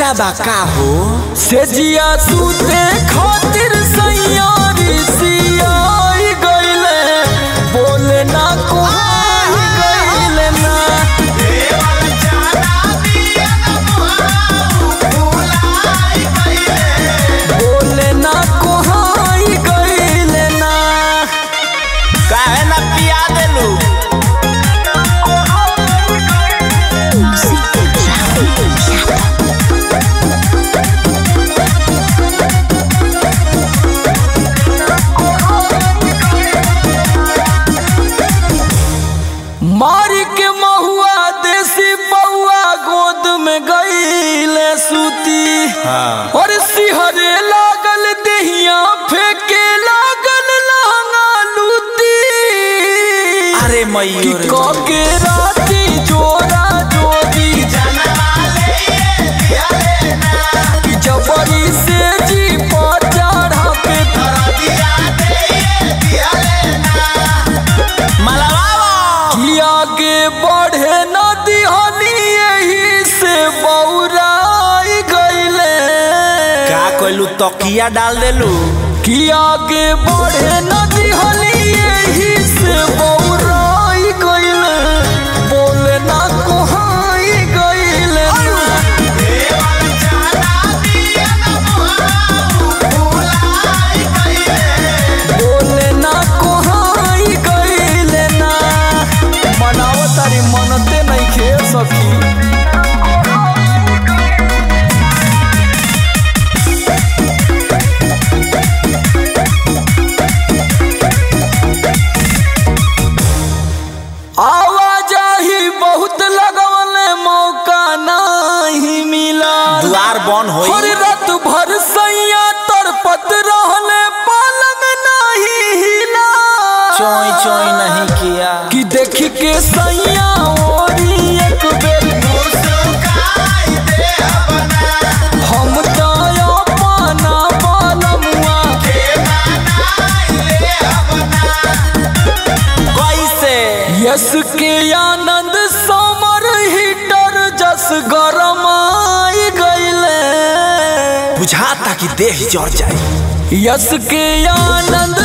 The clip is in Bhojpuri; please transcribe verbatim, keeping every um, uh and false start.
खर्चा बा का हो से जिया सूते खातिर सैयारी सियाई गइले बोले ना को गइले ना देवल जाना दिया भुलाई गइले बोले ना को गइले ना काहे ना पिया देलू मारी के महुआ देसी बउआ गोद में गईले सूती हाँ। और सिहरे लागल देहिया फेंके लागल लहंगा लूती अरे मयूर के राती जोरा जोरी जबरी से जी पर चढ़ा के आगे बढ़े नदी हनी यही से बौराई गईले का कोइलू तकिया डाल देलू कि आगे बढ़े नदी हनी यही से बौराई गईले बोले ना कोहाई गईले देवल जाना दिया भुलाई गईले बोले ना कोहाई गईले ना मनाव तारी मनते नहीं खे सकी आवाजाही बहुत लगवले मौका नहीं मिला द्वार बन होई हर रात भर सैया तरपत रहले पलंग नहीं हिला चोई चोई नहीं किया कि देखी के सैया ओरी एक बेर मुस्काई दे अपना हम तो अपना बालमुआ के मनाई ले अपना कैसे यस के आनंद समर हीटर जस गरमाई गईले बुझाता कि देह जड़ जाए यस के आनंद